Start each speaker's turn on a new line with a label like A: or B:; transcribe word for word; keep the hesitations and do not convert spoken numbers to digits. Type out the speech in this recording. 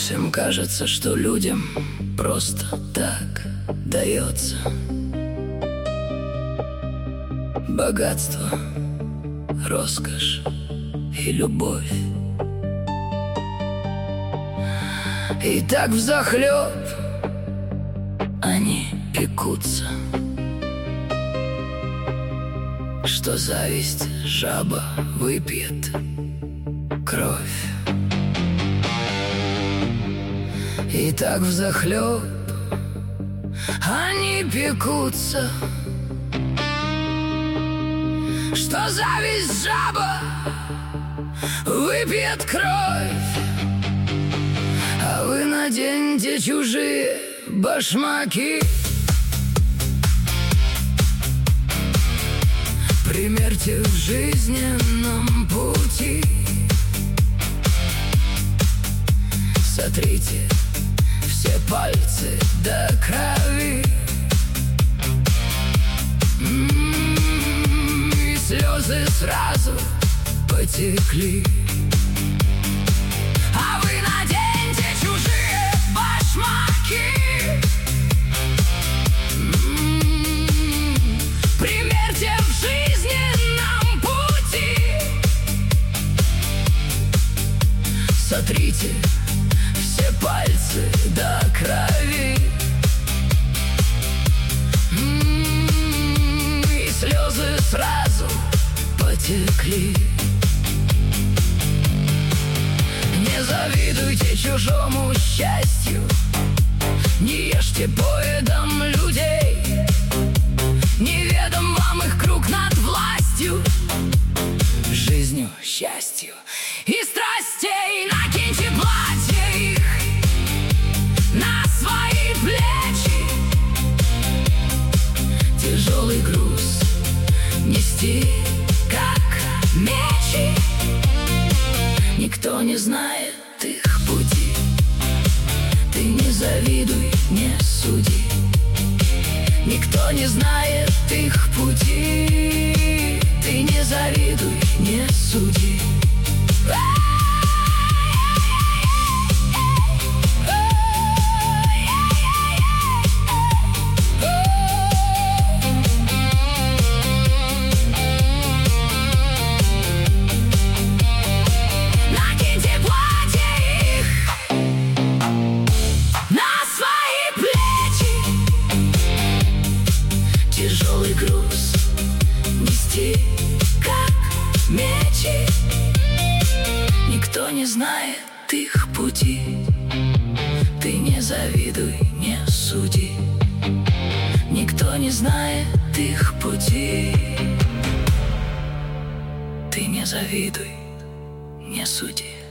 A: Всем кажется, что людям просто так дается богатство, роскошь и любовь. И так взахлеб они пекутся, что зависть жаба выпьет кровь. И так взахлеб они пекутся, что зависть жаба выпьет кровь. А вы наденьте чужие башмаки, примерьте в жизненном пути, сотрите все пальцы до крови. М-м-м, и слезы сразу потекли. А вы наденьте чужие башмаки, м-м-м, примерьте в жизненном пути, сотрите все пальцы до крови. М-м-м, и слезы сразу потекли. Не завидуйте чужому счастью, не ешьте поедом людей, неведом вам их круг над властью, жизнью, счастью и страстей. Накиньте платье их на свои плечи, тяжелый груз нести, как мечи. Никто не знает их пути, ты не завидуй, не суди. Никто не знает их пути, ты не завидуй, не суди. Тяжелый груз нести, как мечи. Никто не знает их пути, ты не завидуй, не суди. Никто не знает их пути, ты не завидуй, не суди.